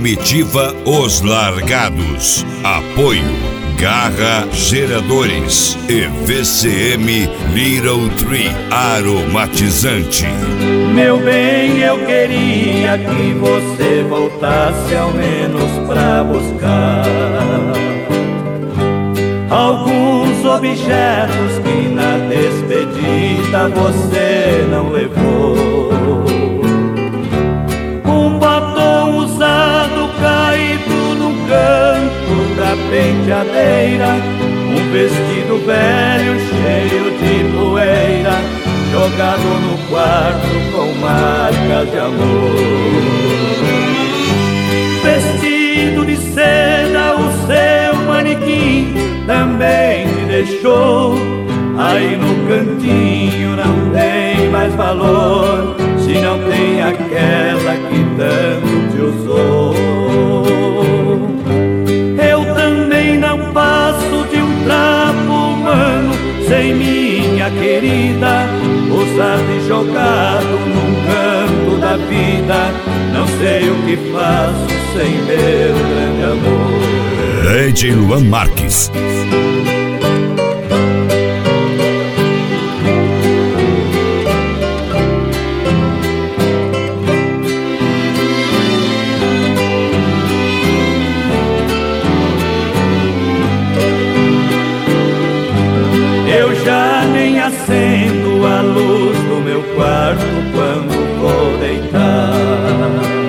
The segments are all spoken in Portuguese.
Comitiva Os Largados. Apoio Garra Geradores e VCM Little Tree Aromatizante. Meu bem, eu queria que você voltasse ao menos pra buscar alguns objetos que na despedida você não levou. Um batom usado caído no canto da penteadeira, um vestido velho cheio de poeira, jogado no quarto com marcas de amor. Vestido de seda, o seu manequim também te deixou. Aí no cantinho não tem mais valor, se não tem aquela que tanto te usou. Eu também não passo de um trapo humano sem minha querida, usado e jogado num canto da vida. Não sei o que faço sem meu grande amor. Ed Luan Marques. Acendo a luz do meu quarto quando vou deitar,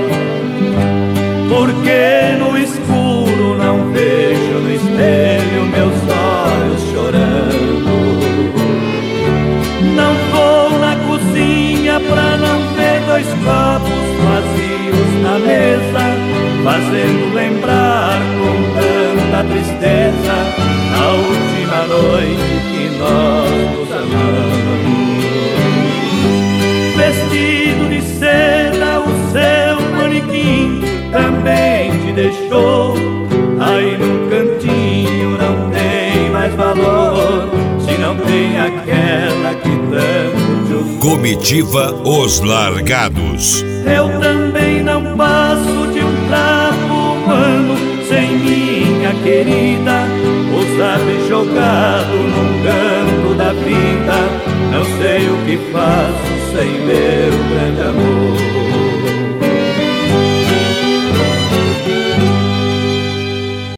porque no escuro não vejo no espelho meus olhos chorando. Não vou na cozinha pra não ver dois copos vazios na mesa, fazendo lembrar com tanta tristeza a última noite que nós nos amamos. Vestido de seda, o seu manequim também te deixou. Aí num cantinho não tem mais valor, se não tem aquela que tanto te usou. Comitiva Os Largados. Eu também não passo de um trapo humano sem minha querida, usado e jogado num canto da vida. Não sei o que faço sem meu grande amor.